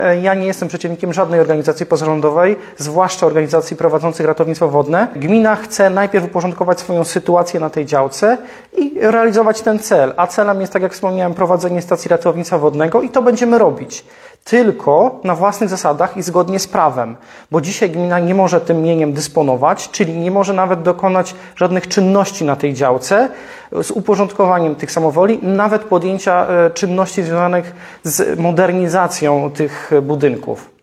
Ja nie jestem przeciwnikiem żadnej organizacji pozarządowej, zwłaszcza organizacji prowadzących ratownictwo wodne. Gmina chce najpierw uporządkować swoją sytuację na tej działce i realizować ten cel. A celem jest, tak jak wspomniałem, prowadzenie stacji ratownictwa wodnego i to będziemy robić. Tylko na własnych zasadach i zgodnie z prawem, bo dzisiaj gmina nie może tym mieniem dysponować, czyli nie może nawet dokonać żadnych czynności na tej działce z uporządkowaniem tych samowoli, nawet podjęcia czynności związanych z modernizacją tych budynków.